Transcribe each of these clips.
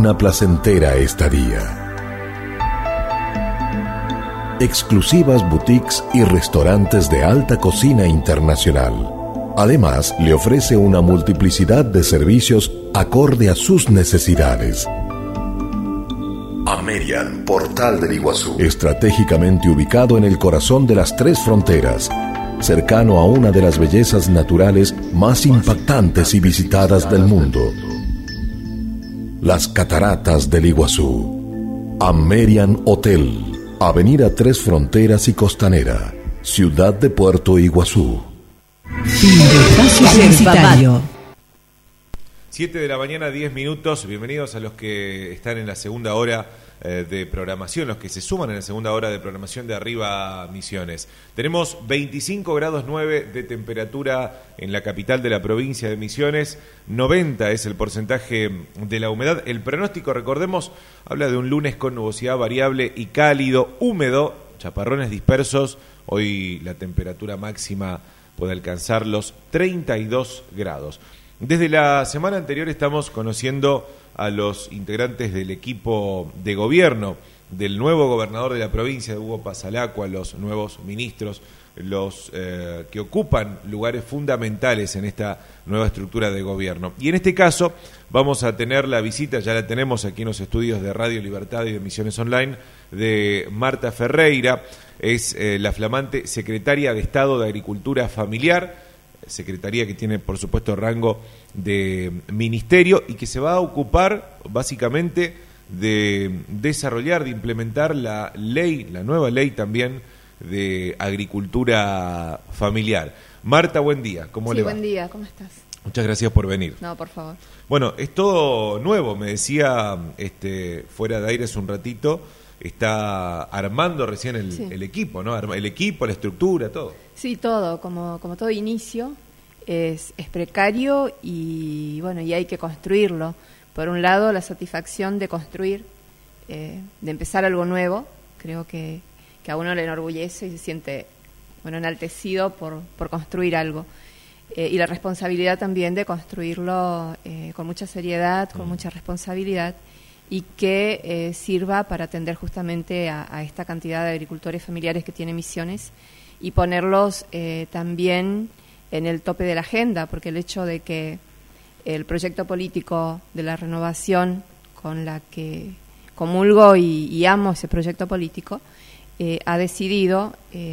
una placentera estadía. Exclusivas boutiques y restaurantes de alta cocina internacional. Además, le ofrece una multiplicidad de servicios acorde a sus necesidades. Amerian, Portal del Iguazú. Estratégicamente ubicado en el corazón de las tres fronteras, cercano a una de las bellezas naturales más impactantes y visitadas del mundo. Las Cataratas del Iguazú. Amerian Hotel. Avenida Tres Fronteras y Costanera, Ciudad de Puerto Iguazú. Fin de espacio publicitario. 7 de la mañana, 10 minutos. Bienvenidos a los que están en la segunda hora de programación, los que se suman en la segunda hora de programación de Arriba Misiones. Tenemos 25 grados 9 de temperatura en la capital de la provincia de Misiones, 90 es el porcentaje de la humedad. El pronóstico, recordemos, habla de un lunes con nubosidad variable y cálido, húmedo, chaparrones dispersos. Hoy la temperatura máxima puede alcanzar los 32 grados. Desde la semana anterior estamos conociendo a los integrantes del equipo de gobierno del nuevo gobernador de la provincia, de Hugo Pasalacqua, los nuevos ministros, los que ocupan lugares fundamentales en esta nueva estructura de gobierno. Y en este caso vamos a tener la visita, ya la tenemos aquí en los estudios de Radio Libertad y de Misiones Online, de Marta Ferreira. Es la flamante secretaria de Estado de Agricultura Familiar, secretaría que tiene, por supuesto, rango de ministerio y que se va a ocupar básicamente de desarrollar, de implementar la nueva ley también de agricultura familiar. Marta, buen día, ¿cómo le va? Buen día, ¿cómo estás? Muchas gracias por venir. No, por favor. Bueno, es todo nuevo, me decía fuera de aire hace un ratito, está armando recién el equipo, ¿no? El equipo, la estructura, todo. Sí, todo, como todo inicio es precario y bueno, y hay que construirlo. Por un lado, la satisfacción de construir, de empezar algo nuevo, creo que a uno le enorgullece y se siente enaltecido por construir algo. Y la responsabilidad también de construirlo con mucha seriedad, con mucha responsabilidad, y que sirva para atender justamente a esta cantidad de agricultores familiares que tiene Misiones y ponerlos también en el tope de la agenda, porque el hecho de que el proyecto político de la renovación con la que comulgo y amo ese proyecto político, ha decidido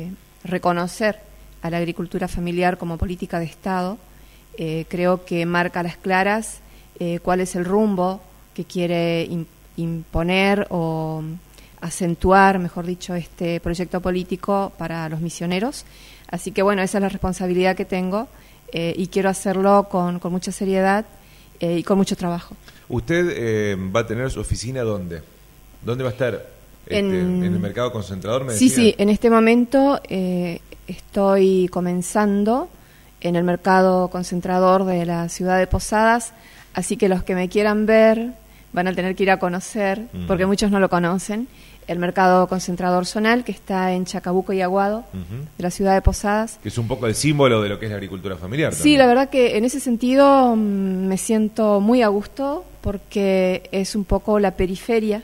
reconocer a la agricultura familiar como política de Estado. Creo que marca a las claras cuál es el rumbo que quiere imponer o acentuar, mejor dicho, este proyecto político para los misioneros. Así que bueno, esa es la responsabilidad que tengo y quiero hacerlo con mucha seriedad y con mucho trabajo. ¿Usted va a tener su oficina dónde? ¿Dónde va a estar? ¿En el mercado concentrador, me decía? Sí, en este momento estoy comenzando en el mercado concentrador de la ciudad de Posadas, así que los que me quieran ver van a tener que ir a conocer, porque muchos no lo conocen, el mercado concentrador zonal que está en Chacabuco y Aguado, de la ciudad de Posadas. Que es un poco el símbolo de lo que es la agricultura familiar. Sí, también. La verdad que en ese sentido me siento muy a gusto, porque es un poco la periferia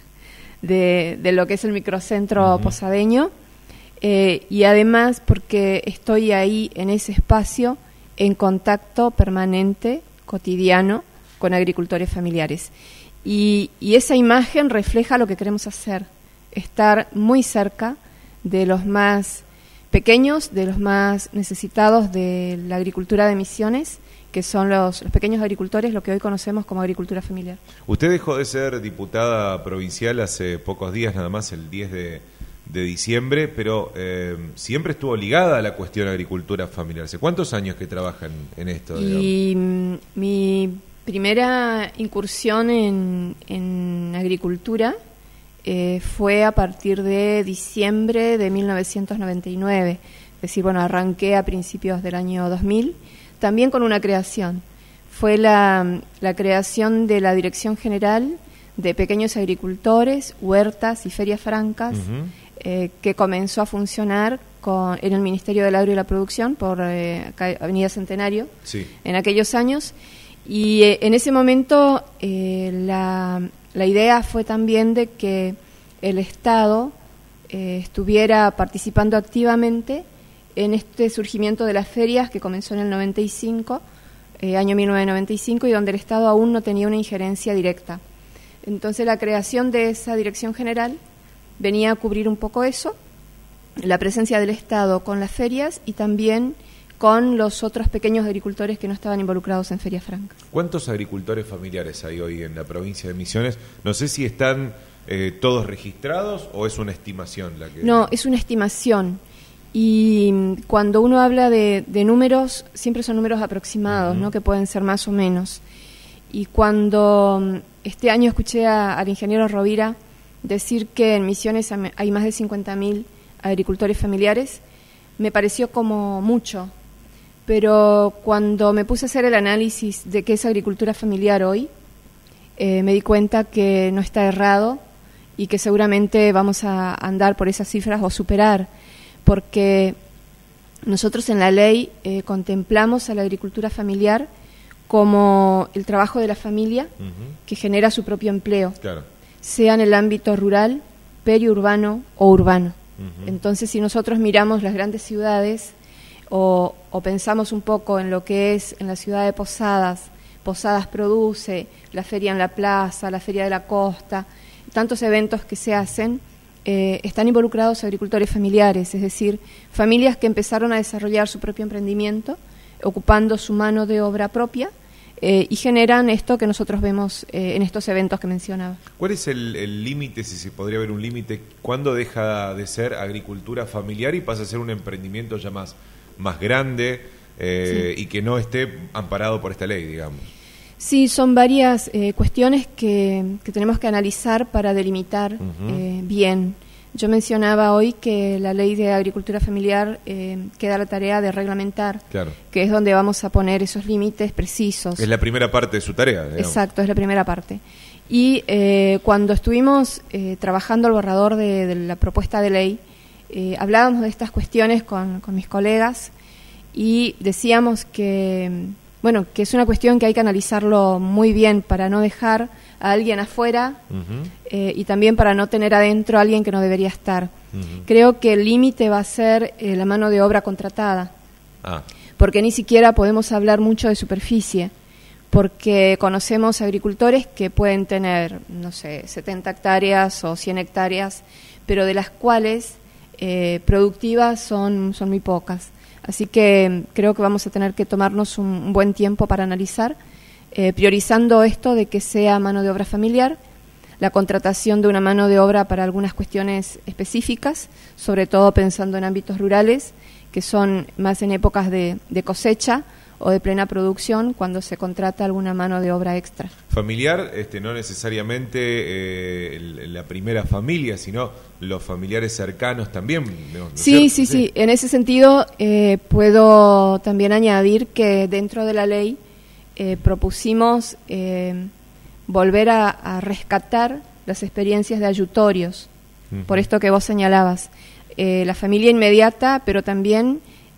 de lo que es el microcentro posadeño, y además porque estoy ahí en ese espacio en contacto permanente, cotidiano, con agricultores familiares. Y esa imagen refleja lo que queremos hacer, estar muy cerca de los más pequeños, de los más necesitados de la agricultura de Misiones, que son los pequeños agricultores, lo que hoy conocemos como agricultura familiar. Usted dejó de ser diputada provincial hace pocos días, nada más, el 10 de diciembre, pero siempre estuvo ligada a la cuestión de agricultura familiar. ¿Hace cuántos años que trabajan en esto? Y mi primera incursión en agricultura fue a partir de diciembre de 1999. Es decir, arranqué a principios del año 2000, también con una creación. Fue la creación de la Dirección General de Pequeños Agricultores, Huertas y Ferias Francas, que comenzó a funcionar en el Ministerio del Agro y la Producción por Avenida Centenario, en aquellos años. Y en ese momento la idea fue también de que el Estado estuviera participando activamente en este surgimiento de las ferias que comenzó en el 95, año 1995, y donde el Estado aún no tenía una injerencia directa. Entonces la creación de esa dirección general venía a cubrir un poco eso, la presencia del Estado con las ferias y también con los otros pequeños agricultores que no estaban involucrados en ferias francas. ¿Cuántos agricultores familiares hay hoy en la provincia de Misiones? No sé si están todos registrados o es una estimación la que... No, es una estimación. Y cuando uno habla de números, siempre son números aproximados, ¿no? Que pueden ser más o menos. Y cuando este año escuché al ingeniero Rovira decir que en Misiones hay más de 50.000 agricultores familiares, me pareció como mucho. Pero cuando me puse a hacer el análisis de qué es agricultura familiar hoy, me di cuenta que no está errado y que seguramente vamos a andar por esas cifras o superar, porque nosotros en la ley contemplamos a la agricultura familiar como el trabajo de la familia que genera su propio empleo, claro, sea en el ámbito rural, periurbano o urbano. Entonces, si nosotros miramos las grandes ciudades o pensamos un poco en lo que es en la ciudad de Posadas, Posadas produce, la feria en la plaza, la feria de la costa, tantos eventos que se hacen, están involucrados agricultores familiares, es decir, familias que empezaron a desarrollar su propio emprendimiento, ocupando su mano de obra propia, y generan esto que nosotros vemos en estos eventos que mencionaba. ¿Cuál es el límite, si se podría ver un límite, cuándo deja de ser agricultura familiar y pasa a ser un emprendimiento ya más grande y que no esté amparado por esta ley, digamos? Sí, son varias cuestiones que tenemos que analizar para delimitar bien. Yo mencionaba hoy que la ley de agricultura familiar queda la tarea de reglamentar, claro, que es donde vamos a poner esos límites precisos. Es la primera parte de su tarea, digamos. Exacto, es la primera parte. Y cuando estuvimos trabajando el borrador de la propuesta de ley, hablábamos de estas cuestiones con mis colegas y decíamos que, bueno, que es una cuestión que hay que analizarlo muy bien para no dejar a alguien afuera y también para no tener adentro a alguien que no debería estar. Creo que el límite va a ser la mano de obra contratada, porque ni siquiera podemos hablar mucho de superficie, porque conocemos agricultores que pueden tener, no sé, 70 hectáreas o 100 hectáreas, pero de las cuales productivas son muy pocas. Así que creo que vamos a tener que tomarnos un buen tiempo para analizar, priorizando esto de que sea mano de obra familiar, la contratación de una mano de obra para algunas cuestiones específicas, sobre todo pensando en ámbitos rurales, que son más en épocas de cosecha o de plena producción, cuando se contrata alguna mano de obra extra. Familiar, no necesariamente la primera familia, sino los familiares cercanos también, ¿no? Sí. En ese sentido, puedo también añadir que dentro de la ley propusimos volver a rescatar las experiencias de ayutorios, por esto que vos señalabas. La familia inmediata, pero también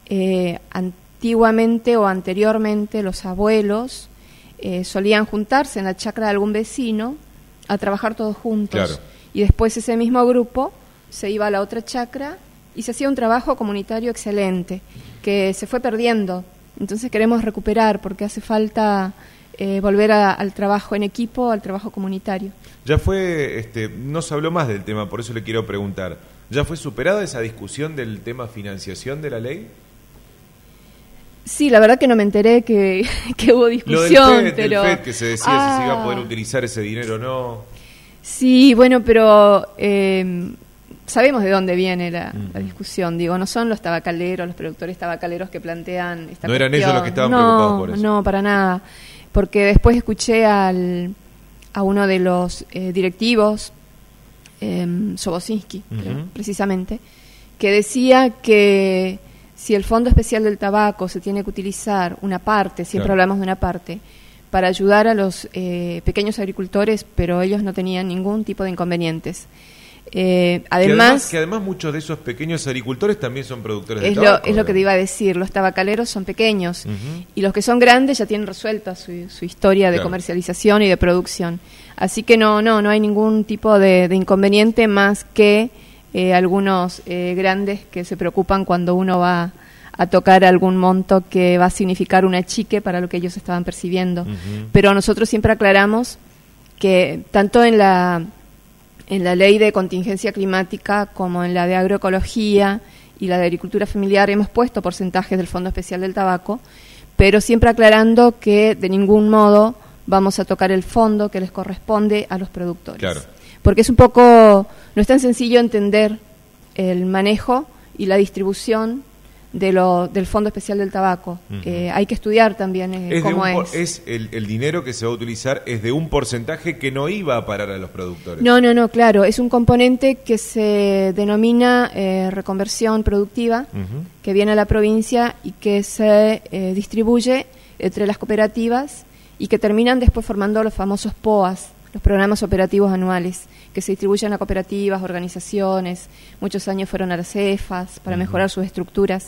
antiguamente o anteriormente los abuelos solían juntarse en la chacra de algún vecino a trabajar todos juntos. Claro. Y después ese mismo grupo se iba a la otra chacra y se hacía un trabajo comunitario excelente, que se fue perdiendo. Entonces queremos recuperar, porque hace falta volver al trabajo en equipo, al trabajo comunitario. Ya fue, no se habló más del tema, por eso le quiero preguntar, ¿ya fue superada esa discusión del tema financiación de la ley? Sí, la verdad que no me enteré que hubo discusión. Lo del pero FED, que se decía si se iba a poder utilizar ese dinero o no. Sí, bueno, pero sabemos de dónde viene la discusión. Digo, no son los tabacaleros, los productores tabacaleros que plantean esta ¿No cuestión. eran ellos los que estaban preocupados por eso? No, para nada. Porque después escuché a uno de los directivos, Sobocinski, precisamente, que decía que si el Fondo Especial del Tabaco se tiene que utilizar una parte, siempre hablamos de una parte, para ayudar a los pequeños agricultores, pero ellos no tenían ningún tipo de inconvenientes. Además, que además muchos de esos pequeños agricultores también son productores de es tabaco. Es lo que te iba a decir, los tabacaleros son pequeños Uh-huh. y los que son grandes ya tienen resuelta su historia de Claro. comercialización y de producción. Así que no hay ningún tipo de inconveniente más que algunos grandes que se preocupan cuando uno va a tocar algún monto que va a significar un achique para lo que ellos estaban percibiendo. Uh-huh. Pero nosotros siempre aclaramos que tanto en la ley de contingencia climática como en la de agroecología y la de agricultura familiar hemos puesto porcentajes del Fondo Especial del Tabaco, pero siempre aclarando que de ningún modo vamos a tocar el fondo que les corresponde a los productores. Claro. Porque es un poco, no es tan sencillo entender el manejo y la distribución del Fondo Especial del Tabaco. Uh-huh. Hay que estudiar también cómo es el dinero que se va a utilizar es de un porcentaje que no iba a parar a los productores. No, claro, es un componente que se denomina reconversión productiva, Uh-huh. que viene a la provincia y que se distribuye entre las cooperativas y que terminan después formando los famosos POAs, los programas operativos anuales, que se distribuyen a cooperativas, organizaciones, muchos años fueron a las CEFAS para mejorar sus estructuras.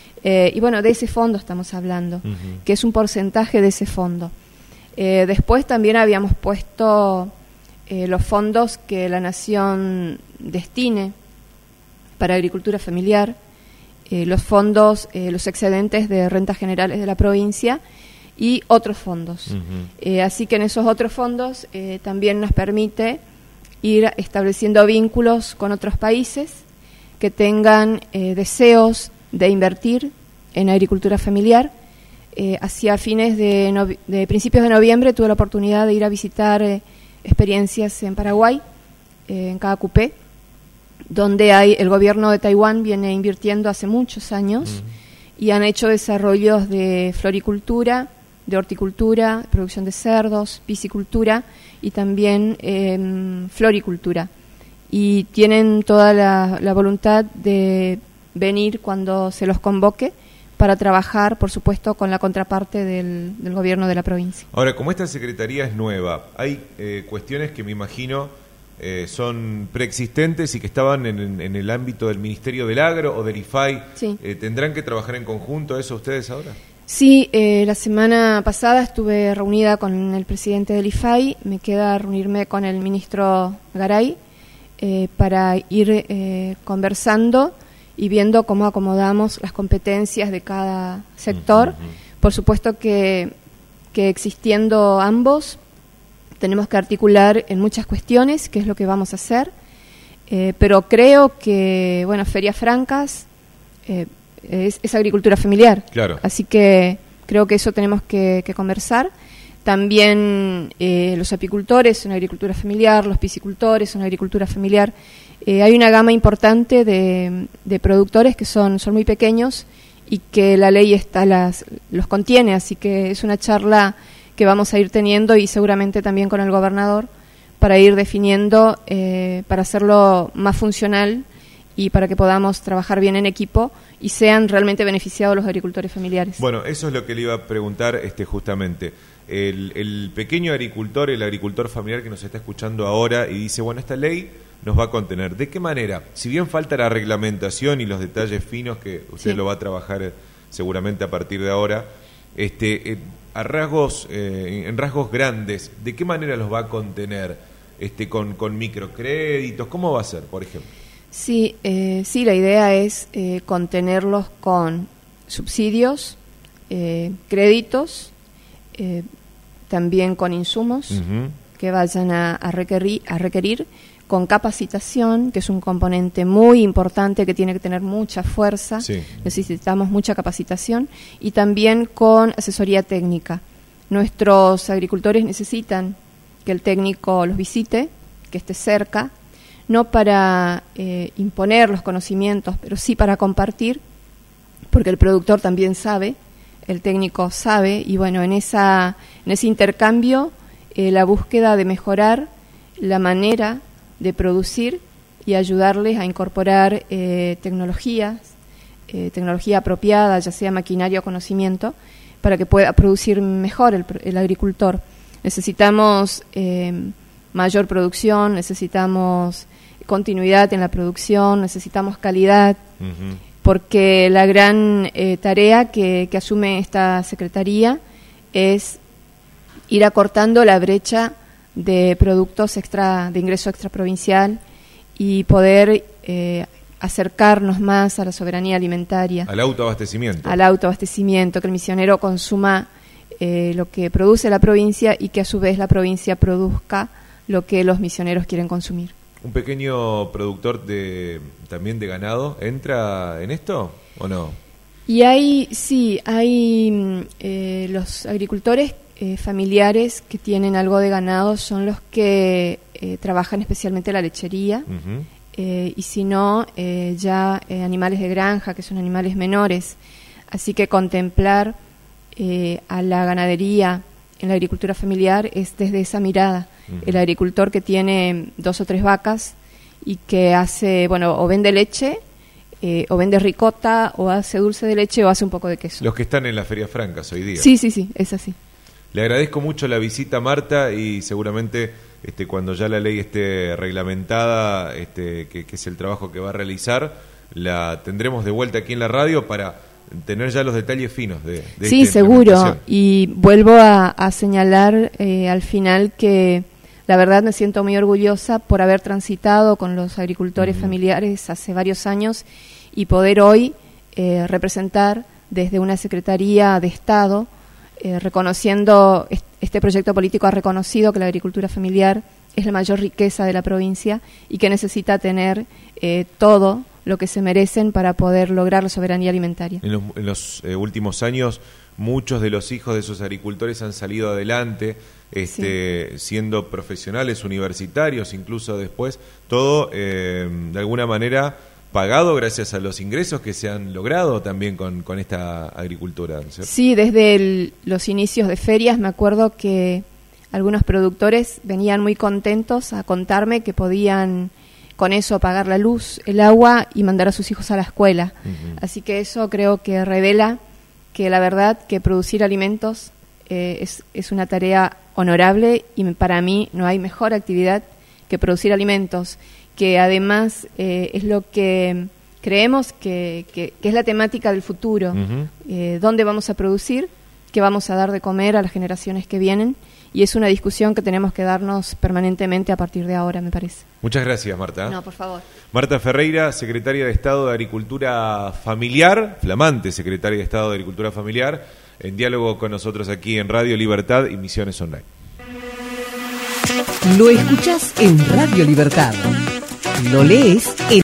Y bueno, de ese fondo estamos hablando, Uh-huh. que es un porcentaje de ese fondo. Después también habíamos puesto los fondos que la Nación destine para agricultura familiar, los fondos, los excedentes de rentas generales de la provincia y otros fondos. Uh-huh. Así que en esos otros fondos también nos permite ir estableciendo vínculos con otros países que tengan deseos de invertir en agricultura familiar. Hacia fines de principios de noviembre tuve la oportunidad de ir a visitar experiencias en Paraguay, en Caacupé, donde el gobierno de Taiwán viene invirtiendo hace muchos años y han hecho desarrollos de floricultura, de horticultura, producción de cerdos, piscicultura y también floricultura. Y tienen toda la voluntad de venir cuando se los convoque para trabajar, por supuesto, con la contraparte del gobierno de la provincia. Ahora, como esta secretaría es nueva, hay cuestiones que me imagino son preexistentes y que estaban en el ámbito del Ministerio del Agro o del IFAI. Sí. ¿Tendrán que trabajar en conjunto eso ustedes ahora? Sí, la semana pasada estuve reunida con el presidente del IFAI, me queda reunirme con el ministro Garay para ir conversando y viendo cómo acomodamos las competencias de cada sector. Uh-huh. Por supuesto que existiendo ambos tenemos que articular en muchas cuestiones, que es lo que vamos a hacer, pero creo que, bueno, Ferias Francas es agricultura familiar. Claro. Así que creo que eso tenemos que conversar. También los apicultores son agricultura familiar, los piscicultores son agricultura familiar. Hay una gama importante de productores que son muy pequeños y que la ley los contiene, así que es una charla que vamos a ir teniendo y seguramente también con el gobernador para ir definiendo, para hacerlo más funcional y para que podamos trabajar bien en equipo y sean realmente beneficiados los agricultores familiares. Bueno, eso es lo que le iba a preguntar justamente. El pequeño agricultor, el agricultor familiar que nos está escuchando ahora y dice, bueno, esta ley nos va a contener. ¿De qué manera? Si bien falta la reglamentación y los detalles finos que usted lo va a trabajar seguramente a partir de ahora, a rasgos, en rasgos grandes, ¿de qué manera los va a contener? Con microcréditos, ¿cómo va a ser, por ejemplo? Sí, la idea es contenerlos con subsidios, créditos, también con insumos Uh-huh. que vayan a requerir, con capacitación, que es un componente muy importante que tiene que tener mucha fuerza. Sí. Necesitamos mucha capacitación, y también con asesoría técnica. Nuestros agricultores necesitan que el técnico los visite, que esté cerca, no para imponer los conocimientos, pero sí para compartir, porque el productor también sabe, el técnico sabe, y bueno, en ese intercambio, la búsqueda de mejorar la manera de producir y ayudarles a incorporar tecnología apropiada, ya sea maquinaria o conocimiento, para que pueda producir mejor el agricultor. Necesitamos mayor producción, necesitamos continuidad en la producción, necesitamos calidad, porque la gran tarea que asume esta Secretaría es ir acortando la brecha de productos de ingreso extraprovincial y poder acercarnos más a la soberanía alimentaria. Al autoabastecimiento. Al autoabastecimiento, que el misionero consuma lo que produce la provincia y que a su vez la provincia produzca lo que los misioneros quieren consumir. ¿Un pequeño productor también de ganado entra en esto o no? Y hay los agricultores familiares que tienen algo de ganado son los que trabajan especialmente la lechería, y si no, animales de granja, que son animales menores. Así que contemplar a la ganadería en la agricultura familiar es desde esa mirada. El agricultor que tiene 2 o 3 vacas y que hace, o vende leche, o vende ricota, o hace dulce de leche, o hace un poco de queso. Los que están en las ferias francas hoy día. Sí, es así. Le agradezco mucho la visita, Marta, y seguramente cuando ya la ley esté reglamentada, que es el trabajo que va a realizar, la tendremos de vuelta aquí en la radio para tener ya los detalles finos de sí, seguro. Y vuelvo a señalar al final que la verdad me siento muy orgullosa por haber transitado con los agricultores familiares hace varios años y poder hoy representar desde una Secretaría de Estado, reconociendo, este proyecto político ha reconocido que la agricultura familiar es la mayor riqueza de la provincia y que necesita tener todo lo que se merecen para poder lograr la soberanía alimentaria. En los últimos años, muchos de los hijos de esos agricultores han salido adelante, siendo profesionales, universitarios, incluso después, todo de alguna manera pagado gracias a los ingresos que se han logrado también con esta agricultura, ¿cierto? Sí, desde los inicios de ferias me acuerdo que algunos productores venían muy contentos a contarme que podían con eso pagar la luz, el agua y mandar a sus hijos a la escuela. Así que eso creo que revela que la verdad que producir alimentos es una tarea honorable y para mí no hay mejor actividad que producir alimentos, que además es lo que creemos que es la temática del futuro. ¿Dónde vamos a producir? ¿Qué vamos a dar de comer a las generaciones que vienen? Y es una discusión que tenemos que darnos permanentemente a partir de ahora, me parece. Muchas gracias, Marta. No, por favor. Marta Ferreira, Secretaria de Estado de Agricultura Familiar, flamante Secretaria de Estado de Agricultura Familiar, en diálogo con nosotros aquí en Radio Libertad y Misiones Online. Lo escuchás en Radio Libertad. Lo lees en